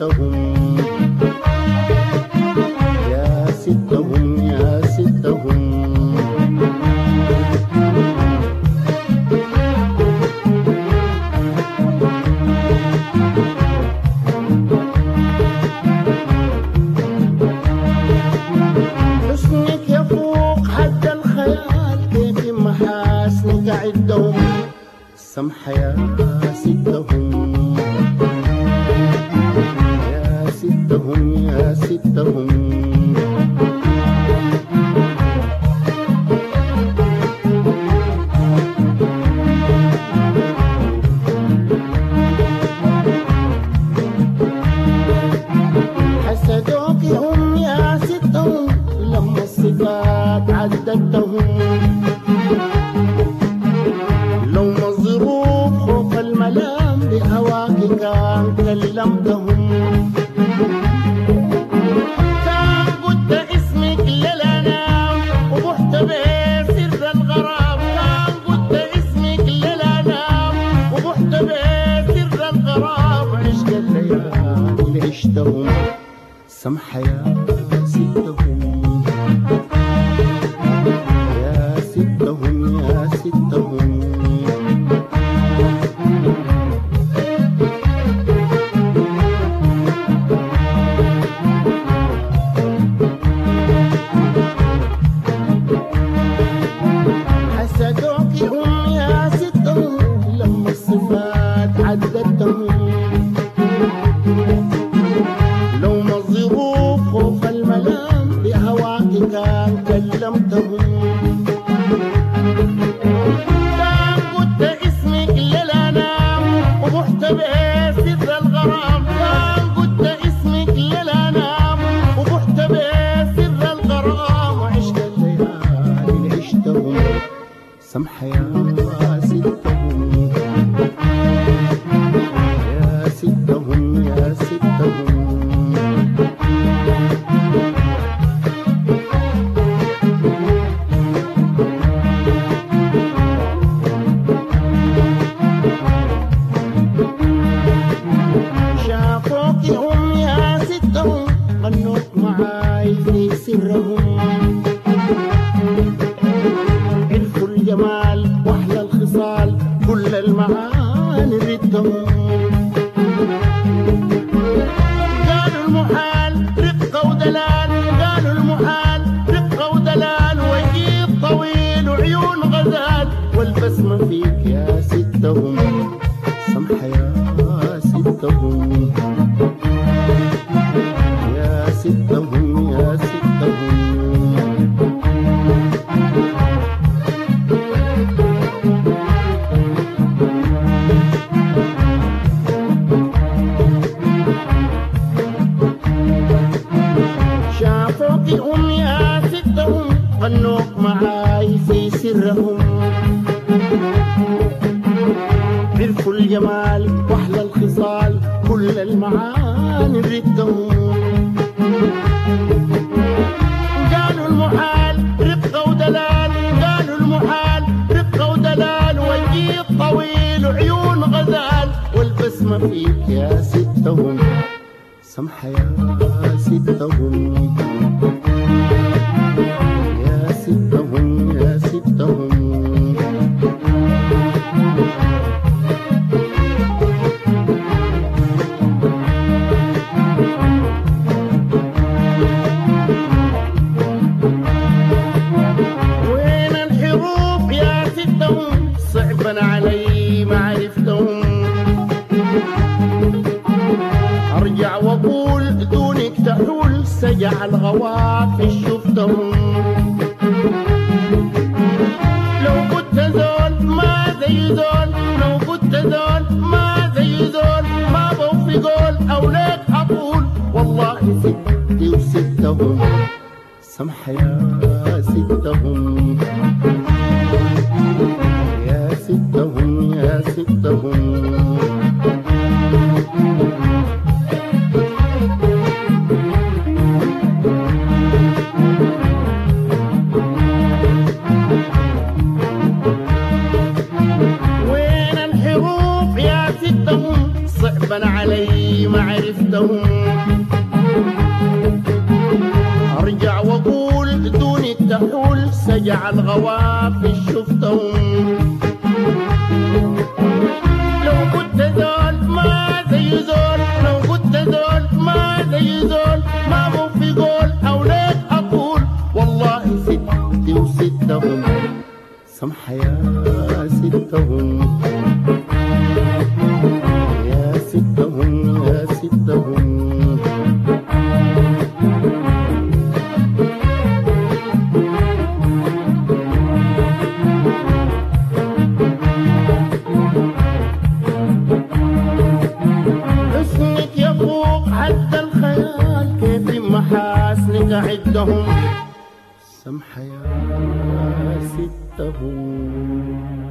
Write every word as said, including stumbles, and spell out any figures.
ستهم يا ستهم يا ستهم حسنك يفوق حد الخيال كيف محاسنك عدهم سمحة يا ستهم يا ستهم يا ستهم حسدوك هم يا ستهم لما الصفات عددتهم لو ما الظروف خوف الملام بهواك كان كلمتهم كان قلت اسمك للانام وبحت بسر الغرام كان قلت اسمك للانام وبحت بسر الغرام عشق الليالي عشتهم سمحة يا ستهم يا ستهم يا ستهم حسدوك هم يا ستهم لما الصفات عددتهم لو ما الظروف خوف الملام بهواك كان كلمتهم كان قلت اسمك للانام وبحت بسر الغرام كان قلت اسمك للانام وبحت بسر الغرام وعشت الليالي عشتهم سمحة يا ستهم يا ستهم يا ستهم شافوك هم يا ستهم غنوك معاي في سرهم عرفوا الجمال واحلى الخصال كل المعاني ردهم قالوا المحال رقة ودلال قالوا المحال رقة ودلال وجيب طويل وعيون غزال والبسمة فيك يا ستهم سمحة يا ستهم يا ستهم يا ستهم شافوك هم يا ستهم غنوك معاي في سرهم عرفوا الجمال واحلى الخصال كل المعاني ردهم قالوا المحال رقة ودلال قالوا المحال رقة ودلال وجيب طويل وعيون غزال والبسمة فيك يا ستهم سمحة يا ستهم يا ستهم يا ستهم وين الحروف يا ستهم صعبا علي ما عرفتهم ارجع واقول دونك تحول سجع الغوافي شفتهم لو كنت زول ما زي زول لو كنت زول ما زي زول ما بوفي قول او ليك اقول والله ستي وستهم سمحة يا ستهم يا ستهم يا ستهم صعبا علي ما عرفتهم تحول سجع الغوافي شفتهم. لو كنت زول ما زي زول، لو كنت زول ما زي زول، ما بو في قول او ليك اقول والله ستي وستهم سمحة يا ستهم، يا ستهم يا ستهم. حسنك يفوق حتى الخيال، كيف محاسنك عدهم سمحة يا ستهم.